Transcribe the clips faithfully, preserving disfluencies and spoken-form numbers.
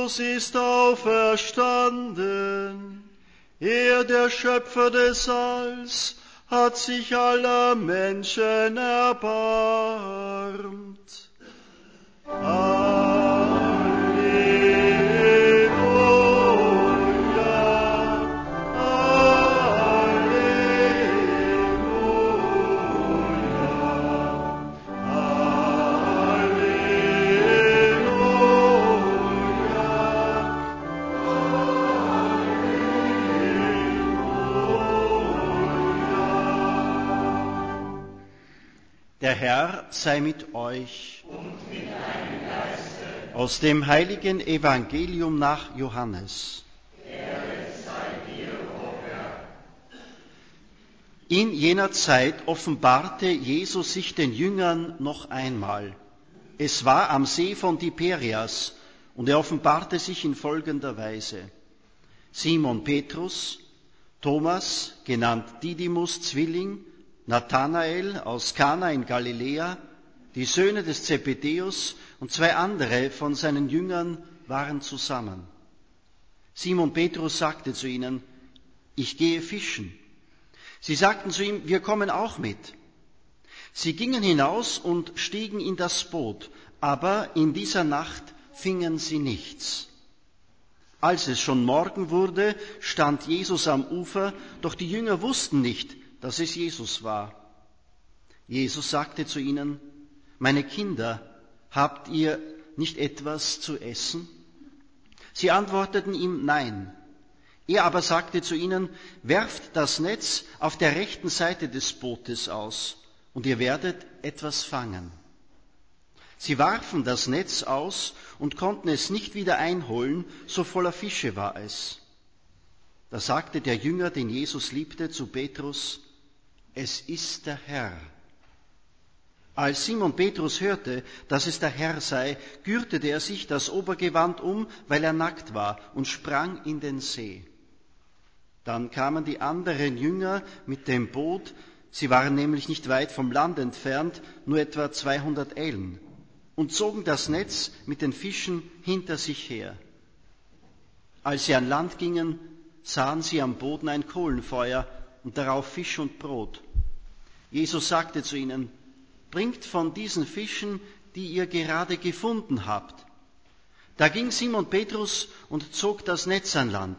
Jesus ist auferstanden. Er, der Schöpfer des Alls, hat sich aller Menschen erbarmt. Der Herr sei mit euch. Und mit deinem Geiste. Aus dem heiligen Evangelium nach Johannes. Ehre sei dir, o Herr. In jener Zeit offenbarte Jesus sich den Jüngern noch einmal. Es war am See von Tiberias, und er offenbarte sich in folgender Weise. Simon Petrus, Thomas, genannt Didymus Zwilling, Nathanael aus Kana in Galiläa, die Söhne des Zebedäus und zwei andere von seinen Jüngern waren zusammen. Simon Petrus sagte zu ihnen, ich gehe fischen. Sie sagten zu ihm, wir kommen auch mit. Sie gingen hinaus und stiegen in das Boot, aber in dieser Nacht fingen sie nichts. Als es schon Morgen wurde, stand Jesus am Ufer, doch die Jünger wussten nicht, dass es Jesus war. Jesus sagte zu ihnen, meine Kinder, habt ihr nicht etwas zu essen? Sie antworteten ihm, nein. Er aber sagte zu ihnen, werft das Netz auf der rechten Seite des Bootes aus, und ihr werdet etwas fangen. Sie warfen das Netz aus und konnten es nicht wieder einholen, so voller Fische war es. Da sagte der Jünger, den Jesus liebte, zu Petrus, es ist der Herr. Als Simon Petrus hörte, dass es der Herr sei, gürtete er sich das Obergewand um, weil er nackt war, und sprang in den See. Dann kamen die anderen Jünger mit dem Boot, sie waren nämlich nicht weit vom Land entfernt, nur etwa zweihundert Ellen, und zogen das Netz mit den Fischen hinter sich her. Als sie an Land gingen, sahen sie am Boden ein Kohlenfeuer und darauf Fisch und Brot. Jesus sagte zu ihnen, bringt von diesen Fischen, die ihr gerade gefunden habt. Da ging Simon Petrus und zog das Netz an Land.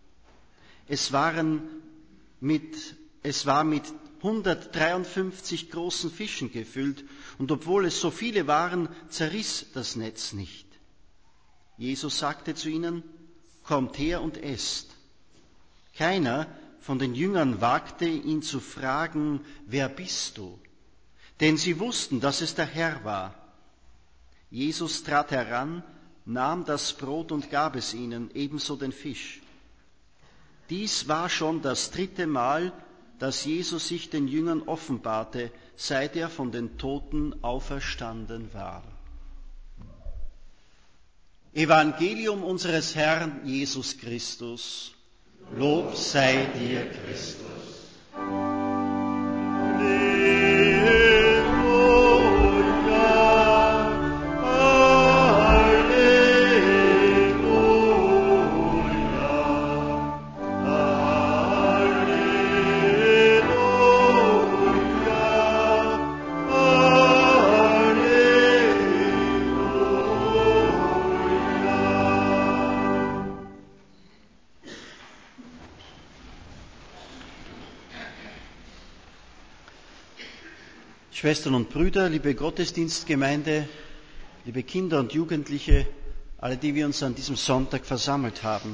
Es waren mit, es war mit hundertdreiundfünfzig großen Fischen gefüllt, und obwohl es so viele waren, zerriss das Netz nicht. Jesus sagte zu ihnen, kommt her und esst. Keiner von den Jüngern wagte, ihn zu fragen, wer bist du? Denn sie wussten, dass es der Herr war. Jesus trat heran, nahm das Brot und gab es ihnen, ebenso den Fisch. Dies war schon das dritte Mal, dass Jesus sich den Jüngern offenbarte, seit er von den Toten auferstanden war. Evangelium unseres Herrn Jesus Christus. Lob sei dir, Christus. Schwestern und Brüder, liebe Gottesdienstgemeinde, liebe Kinder und Jugendliche, alle, die wir uns an diesem Sonntag versammelt haben.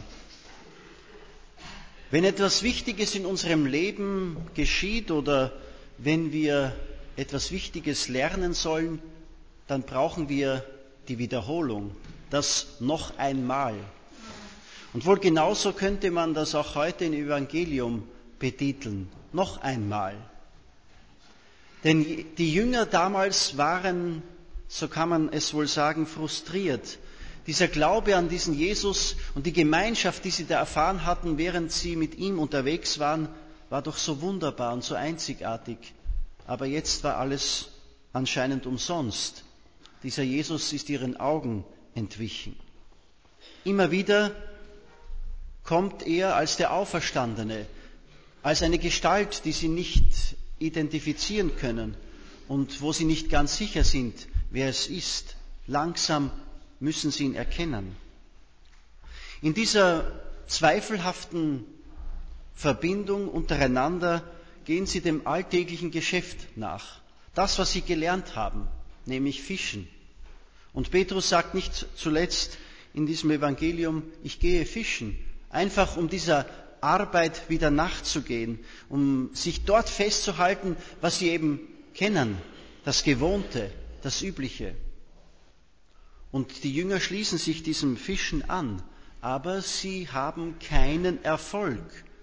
Wenn etwas Wichtiges in unserem Leben geschieht oder wenn wir etwas Wichtiges lernen sollen, dann brauchen wir die Wiederholung, das noch einmal. Und wohl genauso könnte man das auch heute im Evangelium betiteln, noch einmal. Denn die Jünger damals waren, so kann man es wohl sagen, frustriert. Dieser Glaube an diesen Jesus und die Gemeinschaft, die sie da erfahren hatten, während sie mit ihm unterwegs waren, war doch so wunderbar und so einzigartig. Aber jetzt war alles anscheinend umsonst. Dieser Jesus ist ihren Augen entwichen. Immer wieder kommt er als der Auferstandene, als eine Gestalt, die sie nicht identifizieren können und wo sie nicht ganz sicher sind, wer es ist. Langsam müssen sie ihn erkennen. In dieser zweifelhaften Verbindung untereinander gehen sie dem alltäglichen Geschäft nach. Das, was sie gelernt haben, nämlich Fischen. Und Petrus sagt nicht zuletzt in diesem Evangelium, ich gehe fischen, einfach um dieser Arbeit wieder nachzugehen, um sich dort festzuhalten, was sie eben kennen, das Gewohnte, das Übliche. Und die Jünger schließen sich diesem Fischen an, aber sie haben keinen Erfolg.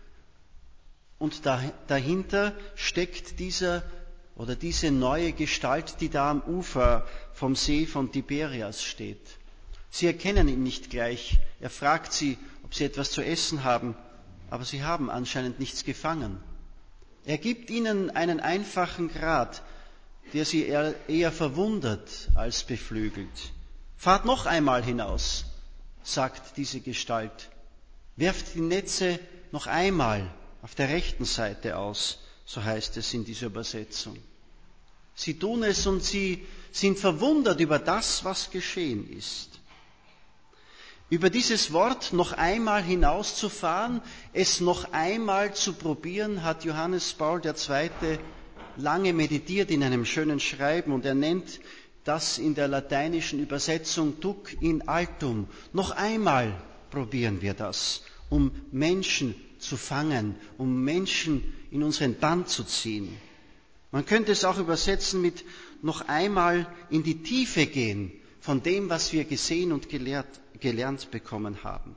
Und dahinter steckt dieser oder diese neue Gestalt, die da am Ufer vom See von Tiberias steht. Sie erkennen ihn nicht gleich. Er fragt sie, ob sie etwas zu essen haben, aber sie haben anscheinend nichts gefangen. Er gibt ihnen einen einfachen Grat, der sie eher verwundert als beflügelt. Fahrt noch einmal hinaus, sagt diese Gestalt. Werft die Netze noch einmal auf der rechten Seite aus, so heißt es in dieser Übersetzung. Sie tun es und sie sind verwundert über das, was geschehen ist. Über dieses Wort noch einmal hinauszufahren, es noch einmal zu probieren, hat Johannes Paul der Zweite lange meditiert in einem schönen Schreiben und er nennt das in der lateinischen Übersetzung Duc in altum. Noch einmal probieren wir das, um Menschen zu fangen, um Menschen in unseren Bann zu ziehen. Man könnte es auch übersetzen mit noch einmal in die Tiefe gehen von dem, was wir gesehen und gelehrt, gelernt bekommen haben.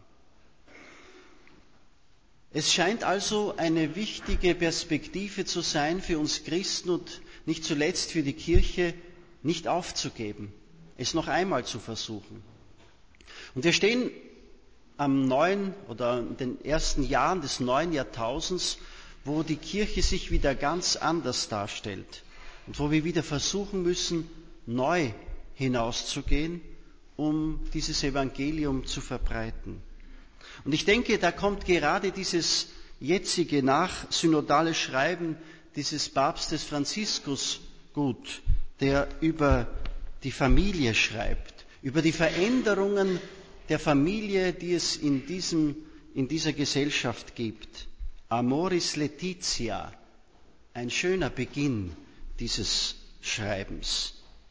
Es scheint also eine wichtige Perspektive zu sein für uns Christen und nicht zuletzt für die Kirche, nicht aufzugeben, es noch einmal zu versuchen. Und wir stehen am neuen oder in den ersten Jahren des neuen Jahrtausends, wo die Kirche sich wieder ganz anders darstellt und wo wir wieder versuchen müssen, neu hinauszugehen, um dieses Evangelium zu verbreiten. Und ich denke, da kommt gerade dieses jetzige nachsynodale Schreiben dieses Papstes Franziskus gut, der über die Familie schreibt, über die Veränderungen der Familie, die es in, diesem, in dieser Gesellschaft gibt. Amoris Laetitia, ein schöner Beginn dieses Schreibens.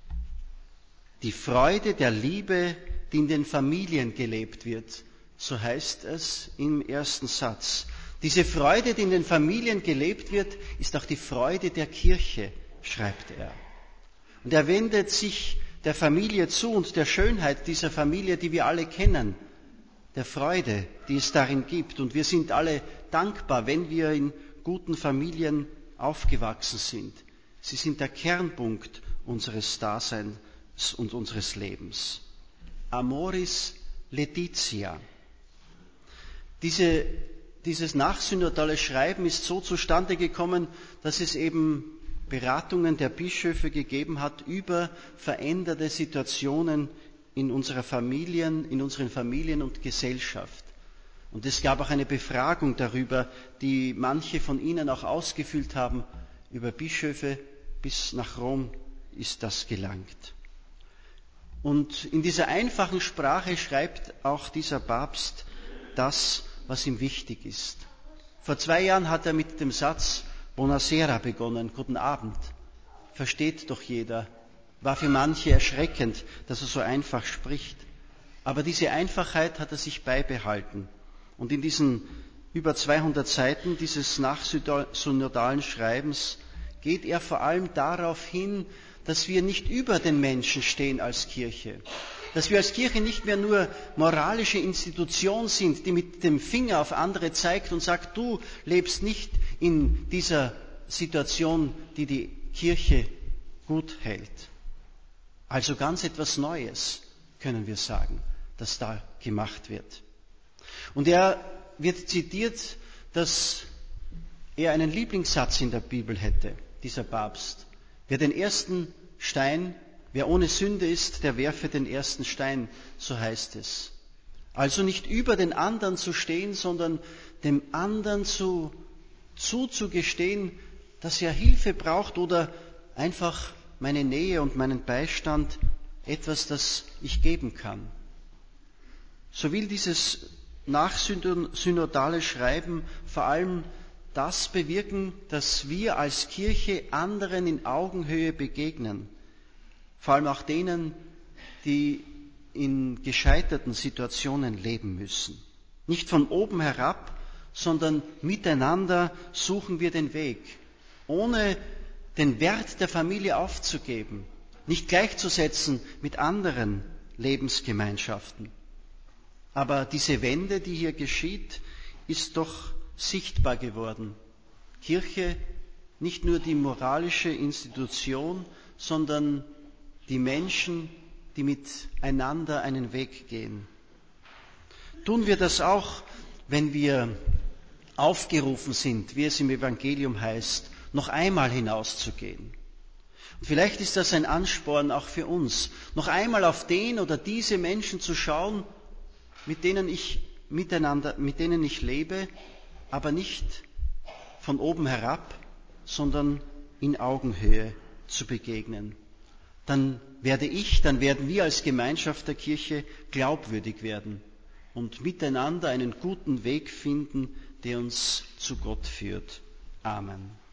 Die Freude der Liebe, die in den Familien gelebt wird, so heißt es im ersten Satz. Diese Freude, die in den Familien gelebt wird, ist auch die Freude der Kirche, schreibt er. Und er wendet sich der Familie zu und der Schönheit dieser Familie, die wir alle kennen, der Freude, die es darin gibt. Und wir sind alle dankbar, wenn wir in guten Familien aufgewachsen sind. Sie sind der Kernpunkt unseres Daseins und unseres Lebens. Amoris Laetitia. Diese, dieses nachsynodale Schreiben ist so zustande gekommen, dass es eben Beratungen der Bischöfe gegeben hat über veränderte Situationen in unserer Familien, in unseren Familien und Gesellschaft. Und es gab auch eine Befragung darüber, die manche von Ihnen auch ausgefüllt haben, über Bischöfe. Bis nach Rom ist das gelangt. Und in dieser einfachen Sprache schreibt auch dieser Papst das, was ihm wichtig ist. Vor zwei Jahren hat er mit dem Satz Buonasera begonnen, guten Abend. Versteht doch jeder. War für manche erschreckend, dass er so einfach spricht. Aber diese Einfachheit hat er sich beibehalten. Und in diesen über zweihundert Seiten dieses nachsynodalen Schreibens geht er vor allem darauf hin, dass wir nicht über den Menschen stehen als Kirche. Dass wir als Kirche nicht mehr nur moralische Institution sind, die mit dem Finger auf andere zeigt und sagt, du lebst nicht in dieser Situation, die die Kirche gut hält. Also ganz etwas Neues, können wir sagen, das da gemacht wird. Und er wird zitiert, dass er einen Lieblingssatz in der Bibel hätte, dieser Papst. Wer den ersten Stein, wer ohne Sünde ist, der werfe den ersten Stein, so heißt es. Also nicht über den anderen zu stehen, sondern dem anderen zu, zuzugestehen, dass er Hilfe braucht oder einfach meine Nähe und meinen Beistand, etwas, das ich geben kann. So will dieses nachsynodale Schreiben vor allem das bewirken, dass wir als Kirche anderen in Augenhöhe begegnen, vor allem auch denen, die in gescheiterten Situationen leben müssen. Nicht von oben herab, sondern miteinander suchen wir den Weg, ohne den Wert der Familie aufzugeben, nicht gleichzusetzen mit anderen Lebensgemeinschaften. Aber diese Wende, die hier geschieht, ist doch sichtbar geworden. Kirche, nicht nur die moralische Institution, sondern die Menschen, die miteinander einen Weg gehen. Tun wir das auch, wenn wir aufgerufen sind, wie es im Evangelium heißt, noch einmal hinauszugehen. Und vielleicht ist das ein Ansporn auch für uns, noch einmal auf den oder diese Menschen zu schauen, mit denen ich miteinander, mit denen ich lebe, aber nicht von oben herab, sondern in Augenhöhe zu begegnen. Dann werde ich, dann werden wir als Gemeinschaft der Kirche glaubwürdig werden und miteinander einen guten Weg finden, der uns zu Gott führt. Amen.